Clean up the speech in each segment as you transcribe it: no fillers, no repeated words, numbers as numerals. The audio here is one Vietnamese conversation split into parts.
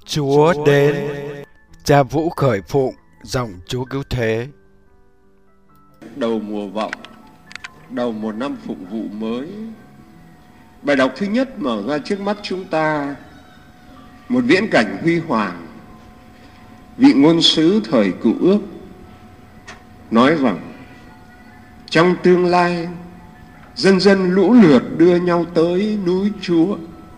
Chúa đến. Cha Vũ khởi phụng, dòng Chúa cứu thế. Đầu mùa vọng, đầu một năm phụng vụ mới. Bài đọc thứ nhất mở ra trước mắt chúng ta một viễn cảnh huy hoàng. Vị ngôn sứ thời Cựu Ước nói rằng trong tương lai, dân dân lũ lượt đưa nhau tới núi Chúa.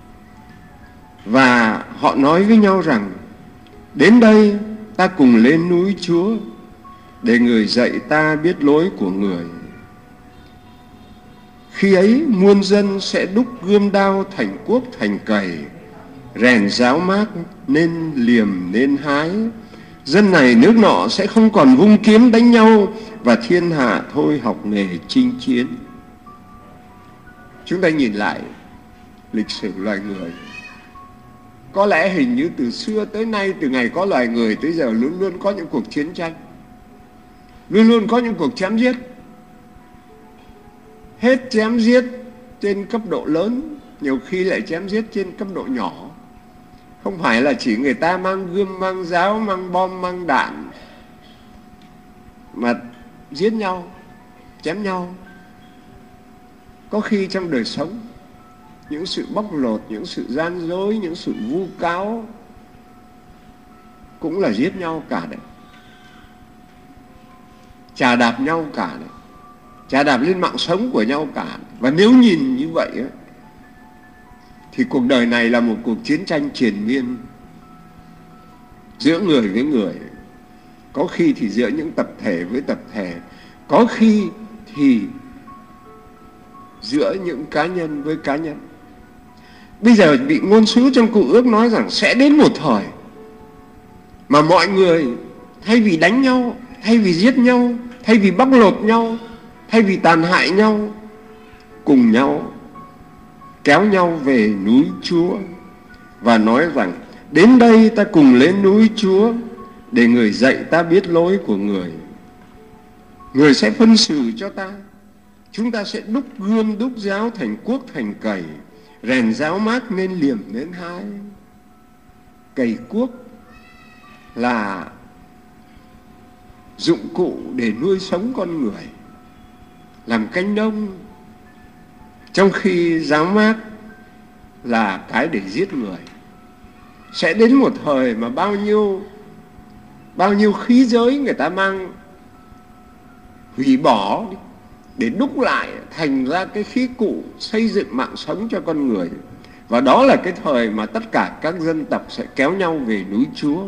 Và họ nói với nhau rằng, đến đây ta cùng lên núi Chúa, để người dạy ta biết lối của người. Khi ấy muôn dân sẽ đúc gươm đao thành cuốc thành cày, rèn giáo mác nên liềm nên hái. Dân này nước nọ sẽ không còn vung kiếm đánh nhau, và thiên hạ thôi học nghề chinh chiến. Chúng ta nhìn lại lịch sử loài người, có lẽ hình như từ xưa tới nay, từ ngày có loài người tới giờ, luôn luôn có những cuộc chiến tranh, luôn luôn có những cuộc chém giết. Hết chém giết trên cấp độ lớn, nhiều khi lại chém giết trên cấp độ nhỏ. Không phải là chỉ người ta mang gươm, mang giáo, mang bom, mang đạn mà giết nhau, chém nhau. Có khi trong đời sống, những sự bóc lột, những sự gian dối, những sự vu cáo cũng là giết nhau cả đấy. Chà đạp nhau cả đấy, chà đạp lên mạng sống của nhau cả. Và nếu nhìn như vậy ấy, thì cuộc đời này là một cuộc chiến tranh triền miên giữa người với người. Có khi thì giữa những tập thể với tập thể, có khi thì giữa những cá nhân với cá nhân. Bây giờ vị ngôn sứ trong Cựu Ước nói rằng sẽ đến một thời mà mọi người thay vì đánh nhau, thay vì giết nhau, thay vì bóc lột nhau, thay vì tàn hại nhau, cùng nhau kéo nhau về núi Chúa và nói rằng, đến đây ta cùng lên núi Chúa, để người dạy ta biết lối của người. Người sẽ phân xử cho ta. Chúng ta sẽ đúc gươm, đúc giáo thành cuốc thành cày, rèn giáo mác nên liềm nên hái. Cày cuốc là dụng cụ để nuôi sống con người, làm canh nông, trong khi giáo mác là cái để giết người. Sẽ đến một thời mà bao nhiêu khí giới người ta mang hủy bỏ để đúc lại thành ra cái khí cụ xây dựng mạng sống cho con người. Và đó là cái thời mà tất cả các dân tộc sẽ kéo nhau về núi Chúa.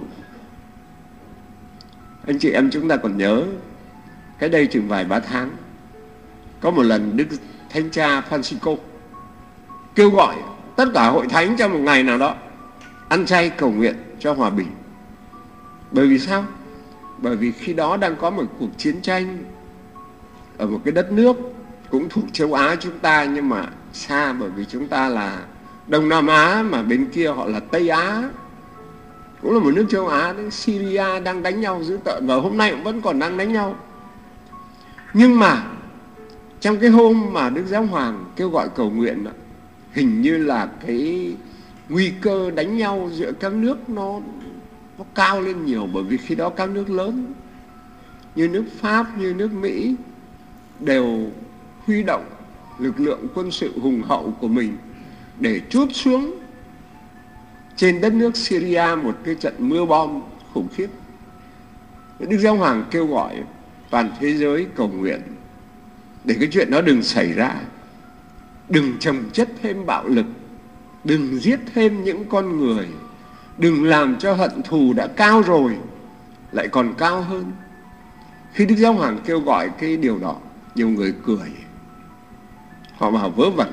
Anh chị em chúng ta còn nhớ, cái đây chừng vài ba tháng, có một lần Đức Thánh Cha Francisco kêu gọi tất cả hội thánh trong một ngày nào đó ăn chay cầu nguyện cho hòa bình. Bởi vì sao? Bởi vì khi đó đang có một cuộc chiến tranh ở một cái đất nước cũng thuộc châu Á chúng ta, nhưng mà xa, bởi vì chúng ta là Đông Nam Á, mà bên kia họ là Tây Á, cũng là một nước châu Á đấy. Syria đang đánh nhau dữ tợn, và hôm nay cũng vẫn còn đang đánh nhau. Nhưng mà trong cái hôm mà Đức Giáo Hoàng kêu gọi cầu nguyện, hình như là cái nguy cơ đánh nhau giữa các nước nó cao lên nhiều. Bởi vì khi đó các nước lớn như nước Pháp, như nước Mỹ đều huy động lực lượng quân sự hùng hậu của mình để trút xuống trên đất nước Syria một cái trận mưa bom khủng khiếp. Đức Giáo Hoàng kêu gọi toàn thế giới cầu nguyện để cái chuyện đó đừng xảy ra, đừng chồng chất thêm bạo lực, đừng giết thêm những con người, đừng làm cho hận thù đã cao rồi lại còn cao hơn. Khi Đức Giáo Hoàng kêu gọi cái điều đó, nhiều người cười, họ bảo vớ vẩn.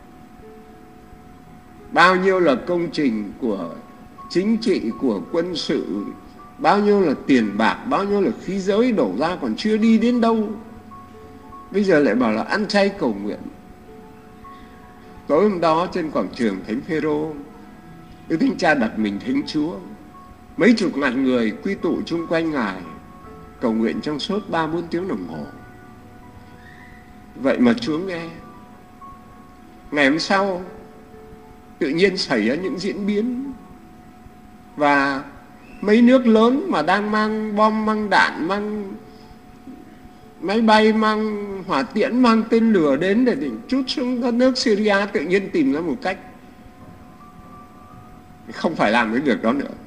Bao nhiêu là công trình của chính trị, của quân sự, bao nhiêu là tiền bạc, bao nhiêu là khí giới đổ ra còn chưa đi đến đâu, bây giờ lại bảo là ăn chay cầu nguyện. Tối hôm đó trên quảng trường Thánh Phêrô, Đức Thánh Cha đặt mình Thánh Chúa, mấy chục ngàn người quy tụ chung quanh Ngài cầu nguyện trong suốt 3-4 tiếng đồng hồ. Vậy mà Chúa nghe. Ngày hôm sau tự nhiên xảy ra những diễn biến Và mấy nước lớn mà đang mang bom, mang đạn, mang máy bay, mang hỏa tiễn, mang tên lửa đến để trút xuống đất nước Syria, tự nhiên tìm ra một cách không phải làm cái việc đó nữa.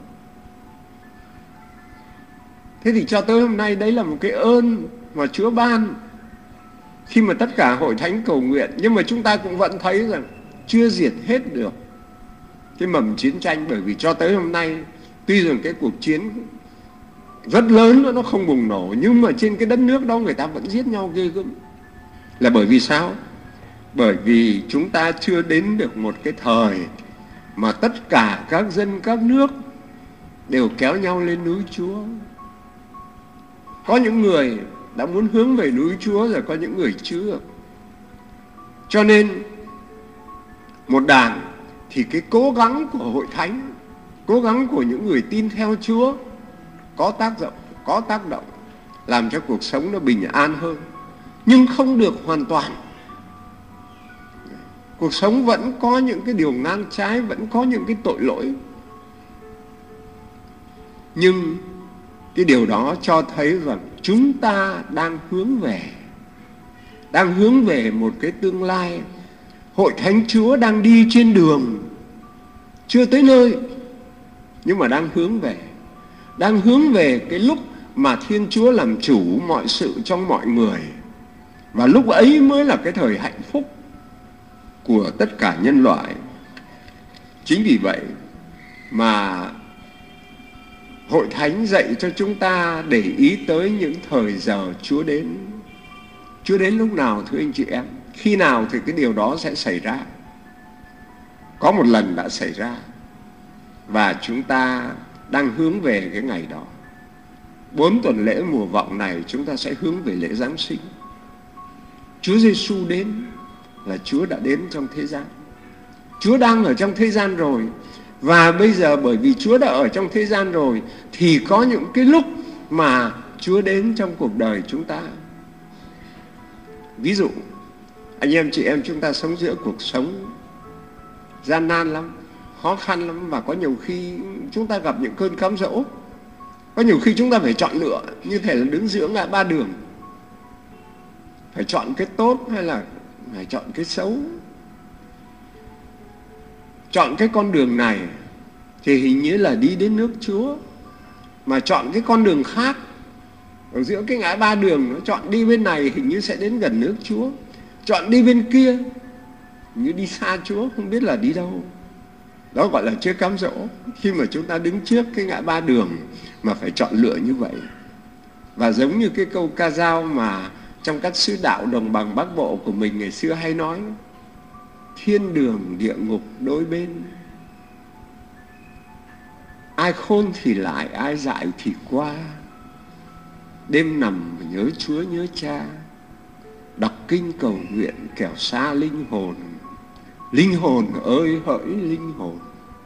Thế thì cho tới hôm nay đấy là một cái ơn mà Chúa ban khi mà tất cả hội thánh cầu nguyện. Nhưng mà chúng ta cũng vẫn thấy rằng chưa diệt hết được cái mầm chiến tranh, bởi vì cho tới hôm nay tuy rằng cái cuộc chiến rất lớn nó không bùng nổ, nhưng mà trên cái đất nước đó người ta vẫn giết nhau ghê gớm. Là bởi vì sao? Bởi vì chúng ta chưa đến được một cái thời mà tất cả các dân các nước đều kéo nhau lên núi Chúa. Có những người đã muốn hướng về núi Chúa rồi, có những người chưa. Cho nên một đảng thì cái cố gắng của hội thánh, cố gắng của những người tin theo Chúa có tác động làm cho cuộc sống nó bình an hơn, nhưng không được hoàn toàn. Cuộc sống vẫn có những cái điều ngang trái, vẫn có những cái tội lỗi. Nhưng cái điều đó cho thấy rằng chúng ta đang hướng về một cái tương lai. Hội thánh Chúa đang đi trên đường chưa tới nơi, nhưng mà đang hướng về cái lúc mà Thiên Chúa làm chủ mọi sự trong mọi người. Và lúc ấy mới là cái thời hạnh phúc của tất cả nhân loại. Chính vì vậy mà hội thánh dạy cho chúng ta để ý tới những thời giờ Chúa đến. Chúa đến lúc nào thưa anh chị em? Khi nào thì cái điều đó sẽ xảy ra? Có một lần đã xảy ra, và chúng ta đang hướng về cái ngày đó. 4 tuần lễ mùa vọng này chúng ta sẽ hướng về lễ Giáng sinh. Chúa Giêsu đến là Chúa đã đến trong thế gian. Chúa đang ở trong thế gian rồi. Và bây giờ bởi vì Chúa đã ở trong thế gian rồi thì có những cái lúc mà Chúa đến trong cuộc đời chúng ta. Ví dụ, anh em chị em chúng ta sống giữa cuộc sống gian nan lắm, khó khăn lắm, và có nhiều khi chúng ta gặp những cơn cám dỗ. Có nhiều khi chúng ta phải chọn lựa, như thể là đứng giữa ngã ba đường. Phải chọn cái tốt hay là phải chọn cái xấu. Chọn cái con đường này thì hình như là đi đến nước Chúa, mà chọn cái con đường khác ở giữa cái ngã ba đường, nó chọn đi bên này hình như sẽ đến gần nước Chúa, chọn đi bên kia hình như đi xa Chúa, không biết là đi đâu. Đó gọi là chưa cám dỗ, khi mà chúng ta đứng trước cái ngã ba đường mà phải chọn lựa như vậy. Và giống như cái câu ca dao mà trong các sứ đạo đồng bằng Bắc Bộ của mình ngày xưa hay nói: thiên đường địa ngục đôi bên, ai khôn thì lại, ai dại thì qua. Đêm nằm nhớ Chúa nhớ Cha, đọc kinh cầu nguyện kẻo xa linh hồn. Linh hồn ơi hỡi linh hồn.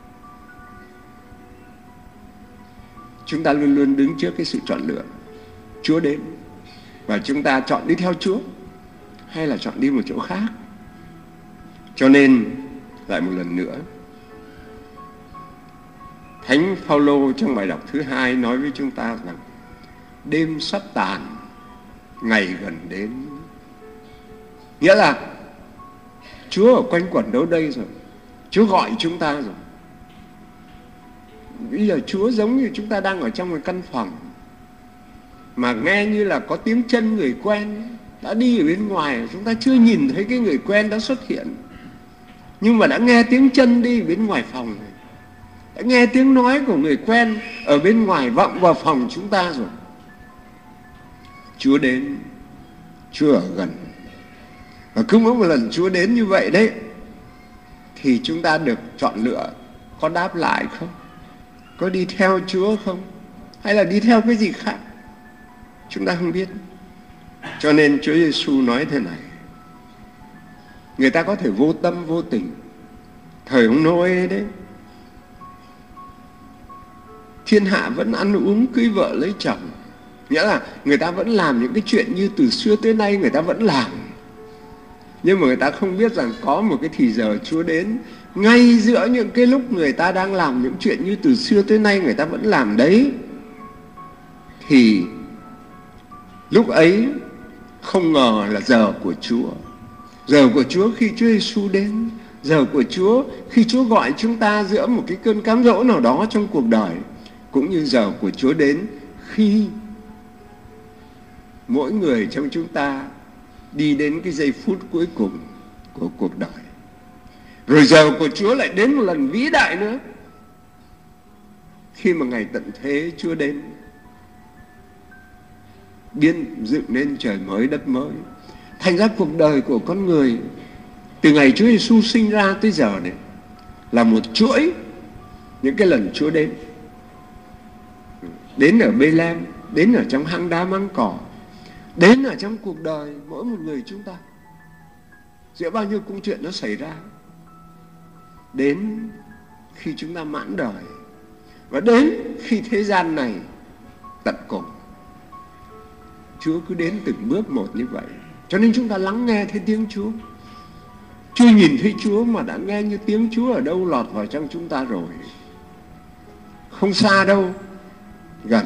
Chúng ta luôn luôn đứng trước cái sự chọn lựa. Chúa đến và chúng ta chọn đi theo Chúa hay là chọn đi một chỗ khác. Cho nên lại một lần nữa, Thánh Phaolô trong bài đọc thứ 2 nói với chúng ta rằng đêm sắp tàn, ngày gần đến. Nghĩa là Chúa ở quanh quẩn đâu đây rồi, Chúa gọi chúng ta rồi. Bây giờ Chúa giống như chúng ta đang ở trong một căn phòng mà nghe như là có tiếng chân người quen đã đi ở bên ngoài. Chúng ta chưa nhìn thấy cái người quen đã xuất hiện, nhưng mà đã nghe tiếng chân đi bên ngoài phòng này, đã nghe tiếng nói của người quen ở bên ngoài vọng vào phòng chúng ta rồi. Chúa đến, Chúa ở gần. Và cứ mỗi một lần Chúa đến như vậy đấy thì chúng ta được chọn lựa có đáp lại không, có đi theo Chúa không, hay là đi theo cái gì khác, chúng ta không biết. Cho nên Chúa Giêsu nói thế này: người ta có thể vô tâm vô tình. Thời ông Nô-ê đấy, thiên hạ vẫn ăn uống cưới vợ lấy chồng. Nghĩa là người ta vẫn làm những cái chuyện như từ xưa tới nay người ta vẫn làm. Nhưng mà người ta không biết rằng có một cái thì giờ Chúa đến ngay giữa những cái lúc người ta đang làm những chuyện như từ xưa tới nay người ta vẫn làm đấy, thì lúc ấy không ngờ là giờ của Chúa. Giờ của Chúa khi Chúa Giêsu đến, giờ của Chúa khi Chúa gọi chúng ta giữa một cái cơn cám dỗ nào đó trong cuộc đời, cũng như giờ của Chúa đến khi mỗi người trong chúng ta đi đến cái giây phút cuối cùng của cuộc đời. Rồi giờ của Chúa lại đến một lần vĩ đại nữa, khi mà ngày tận thế Chúa đến, biên dựng nên trời mới đất mới. Thành ra cuộc đời của con người từ ngày Chúa Giêsu sinh ra tới giờ này là một chuỗi những cái lần Chúa đến. Đến ở Bê-lem, đến ở trong hang đá măng cỏ, đến ở trong cuộc đời mỗi một người chúng ta, giữa bao nhiêu công chuyện nó xảy ra. Đến khi chúng ta mãn đời, và đến khi thế gian này tận cùng. Chúa cứ đến từng bước một như vậy. Cho nên chúng ta lắng nghe thấy tiếng Chúa. Chưa nhìn thấy Chúa mà đã nghe như tiếng Chúa ở đâu lọt vào trong chúng ta rồi. Không xa đâu, gần.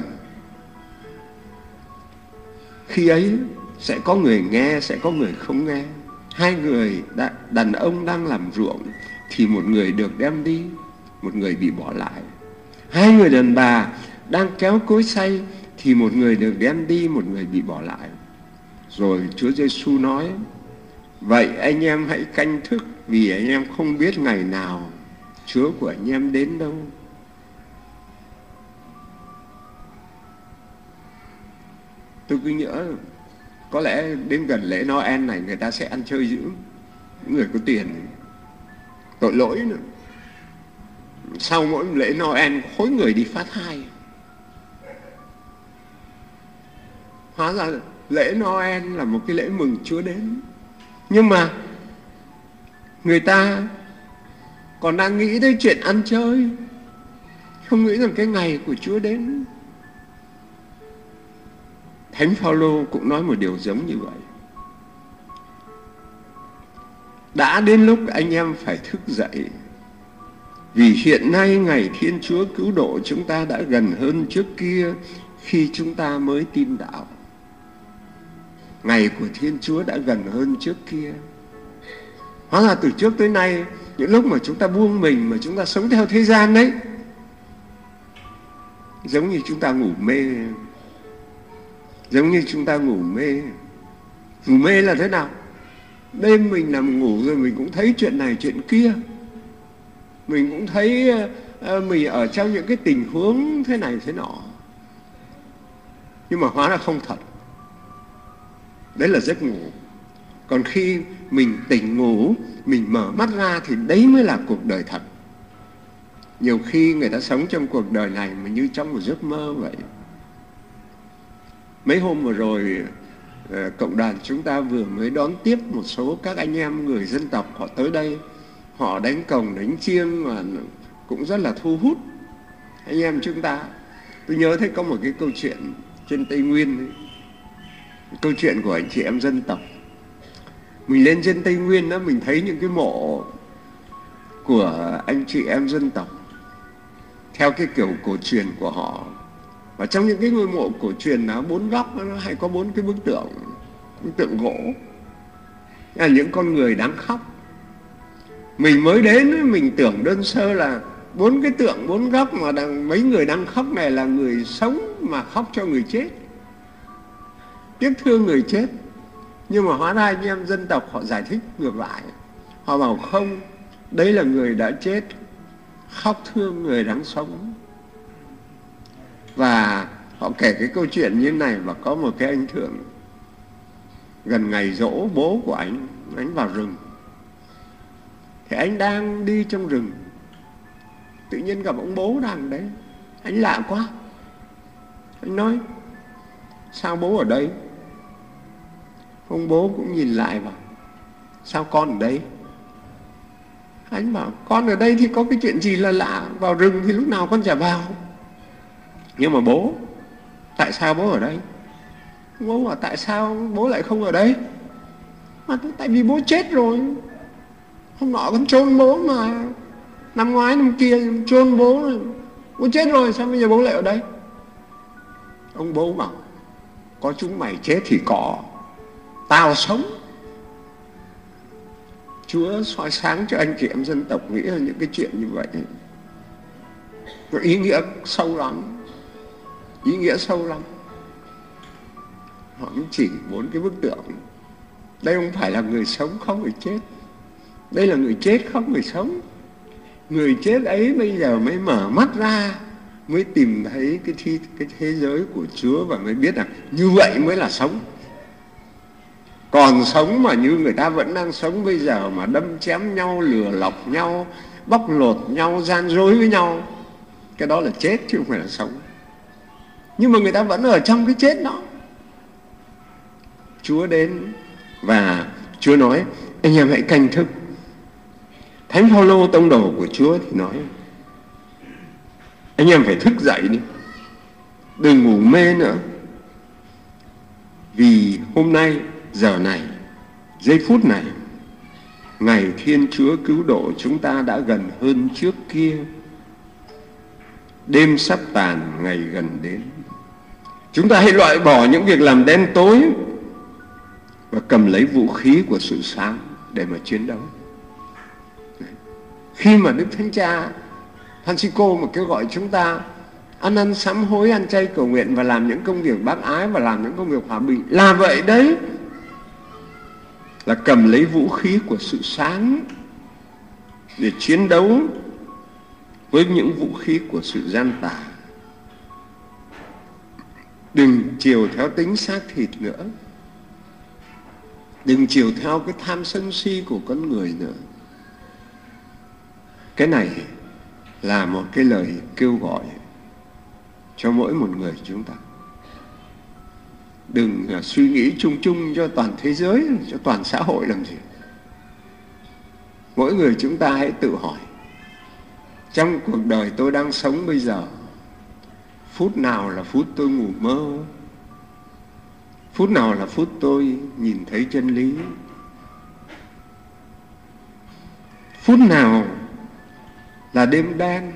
Khi ấy sẽ có người nghe, sẽ có người không nghe. Hai người đàn ông đang làm ruộng thì một người được đem đi, một người bị bỏ lại. Hai người đàn bà đang kéo cối xay thì một người được đem đi, một người bị bỏ lại. Rồi Chúa Giêsu nói: vậy anh em hãy canh thức, vì anh em không biết ngày nào Chúa của anh em đến đâu. Tôi cứ nhớ có lẽ đến gần lễ Noel này người ta sẽ ăn chơi dữ. Những người có tiền tội lỗi nữa. Sau mỗi lễ Noel khối người đi phát thai. Hóa ra lễ Noel là một cái lễ mừng Chúa đến. Nhưng mà người ta còn đang nghĩ tới chuyện ăn chơi, không nghĩ rằng cái ngày của Chúa đến. Thánh Phaolô cũng nói một điều giống như vậy. Đã đến lúc anh em phải thức dậy, vì hiện nay ngày Thiên Chúa cứu độ chúng ta đã gần hơn trước kia khi chúng ta mới tin đạo. Ngày của Thiên Chúa đã gần hơn trước kia. Hóa ra từ trước tới nay, những lúc mà chúng ta buông mình, mà chúng ta sống theo thế gian đấy, giống như chúng ta ngủ mê. Giống như chúng ta ngủ mê. Ngủ mê là thế nào? Đêm mình nằm ngủ rồi mình cũng thấy chuyện này chuyện kia. Mình cũng thấy mình ở trong những cái tình huống thế này thế nọ. Nhưng mà hóa ra không thật. Đấy là giấc ngủ. Còn khi mình tỉnh ngủ, mình mở mắt ra thì đấy mới là cuộc đời thật. Nhiều khi người ta sống trong cuộc đời này mà như trong một giấc mơ vậy. Mấy hôm vừa rồi, cộng đoàn chúng ta vừa mới đón tiếp một số các anh em người dân tộc họ tới đây. Họ đánh cồng, đánh chiêng mà cũng rất là thu hút anh em chúng ta. Tôi nhớ thấy có một cái câu chuyện trên Tây Nguyên ấy. Câu chuyện của anh chị em dân tộc. Mình lên trên Tây Nguyên đó, mình thấy những cái mộ của anh chị em dân tộc theo cái kiểu cổ truyền của họ. Và trong những cái ngôi mộ cổ truyền đó, 4 góc nó hay có 4 cái bức tượng gỗ, là những con người đáng khóc. Mình mới đến mình tưởng đơn sơ là 4 cái tượng 4 góc mà mấy người đang khóc này là người sống mà khóc cho người chết, tiếc thương người chết. Nhưng mà hóa ra anh em dân tộc họ giải thích ngược lại. Họ bảo không, đấy là người đã chết khóc thương người đang sống. Và họ kể cái câu chuyện như này. Và có một cái anh thượng gần ngày giỗ bố của anh vào rừng. Thì anh đang đi trong rừng, tự nhiên gặp ông bố đang đấy. Anh lạ quá. Anh nói: sao bố ở đây? Ông bố cũng nhìn lại bảo: sao con ở đây? Anh bảo: con ở đây thì có cái chuyện gì là lạ, vào rừng thì lúc nào con chả vào. Nhưng mà bố, tại sao bố ở đây? Bố bảo: tại sao bố lại không ở đây? Mà tại vì bố chết rồi. Hôm nọ con chôn bố mà, năm ngoái năm kia chôn bố rồi. Bố chết rồi, sao bây giờ bố lại ở đây? Ông bố bảo có chúng mày chết thì có, tao sống. Chúa soi sáng cho anh chị em dân tộc nghĩ là những cái chuyện như vậy có ý nghĩa sâu lắm, ý nghĩa sâu lắm. Họ chỉ 4 cái bức tượng. Đây không phải là người sống không người chết, đây là người chết không người sống. Người chết ấy bây giờ mới mở mắt ra, mới tìm thấy cái thế giới của Chúa và mới biết rằng như vậy mới là sống. Còn sống mà như người ta vẫn đang sống bây giờ mà đâm chém nhau, lừa lọc nhau, bóc lột nhau, gian dối với nhau, cái đó là chết chứ không phải là sống. Nhưng mà người ta vẫn ở trong cái chết đó. Chúa đến và Chúa nói anh em hãy canh thức. Thánh Phaolô tông đồ của Chúa thì nói anh em phải thức dậy đi, đừng ngủ mê nữa, vì hôm nay, giờ này, giây phút này, ngày Thiên Chúa cứu độ chúng ta đã gần hơn trước kia. Đêm sắp tàn, ngày gần đến. Chúng ta hãy loại bỏ những việc làm đen tối và cầm lấy vũ khí của sự sáng để mà chiến đấu. Khi mà Đức Thánh Cha Francisco mà kêu gọi chúng ta ăn năn sám hối, ăn chay cầu nguyện và làm những công việc bác ái và làm những công việc hòa bình, là vậy đấy, là cầm lấy vũ khí của sự sáng để chiến đấu với những vũ khí của sự gian tà. Đừng chiều theo tính xác thịt nữa, đừng chiều theo cái tham sân si của con người nữa. Cái này là một cái lời kêu gọi cho mỗi một người chúng ta. Đừng suy nghĩ chung chung cho toàn thế giới, cho toàn xã hội làm gì. Mỗi người chúng ta hãy tự hỏi, trong cuộc đời tôi đang sống bây giờ, phút nào là phút tôi ngủ mơ, phút nào là phút tôi nhìn thấy chân lý, phút nào là đêm đen,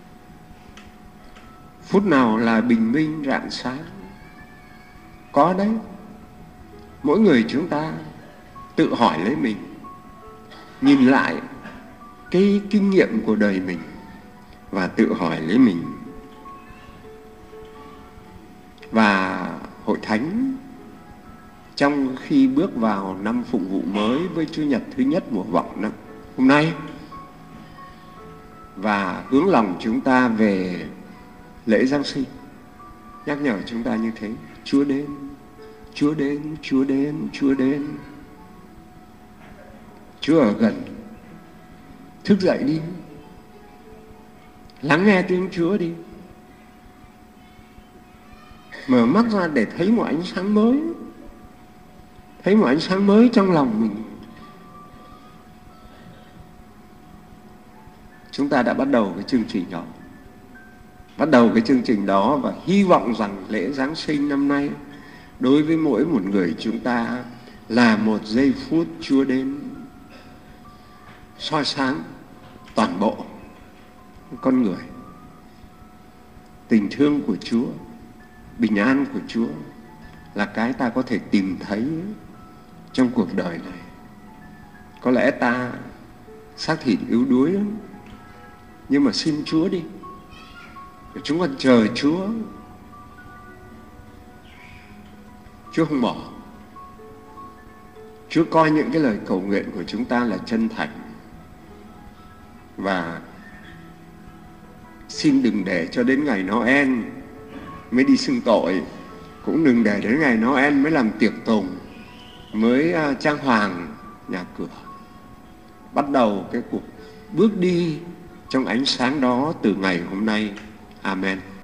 phút nào là bình minh rạng sáng. Có đấy, mỗi người chúng ta tự hỏi lấy mình, nhìn lại cái kinh nghiệm của đời mình và tự hỏi lấy mình. Và Hội Thánh trong khi bước vào năm phụng vụ mới với Chủ nhật thứ nhất mùa vọng năm hôm nay và hướng lòng chúng ta về lễ Giáng sinh, nhắc nhở chúng ta như thế: Chúa đến, Chúa đến, Chúa đến, Chúa đến. Chúa ở gần. Thức dậy đi, lắng nghe tiếng Chúa đi, mở mắt ra để thấy một ánh sáng mới, thấy một ánh sáng mới trong lòng mình. Chúng ta đã bắt đầu cái chương trình đó, và hy vọng rằng lễ Giáng sinh năm nay đối với mỗi một người chúng ta là một giây phút Chúa đến soi sáng toàn bộ con người. Tình thương của Chúa, bình an của Chúa là cái ta có thể tìm thấy trong cuộc đời này. Có lẽ ta xác thịt yếu đuối lắm, nhưng mà xin Chúa đi, chúng con chờ Chúa. Chúa không bỏ. Chúa coi những cái lời cầu nguyện của chúng ta là chân thành. Và xin đừng để cho đến ngày Noel mới đi xưng tội, cũng đừng để đến ngày Noel mới làm tiệc tùng, mới trang hoàng nhà cửa. Bắt đầu cái cuộc bước đi trong ánh sáng đó từ ngày hôm nay. Amen.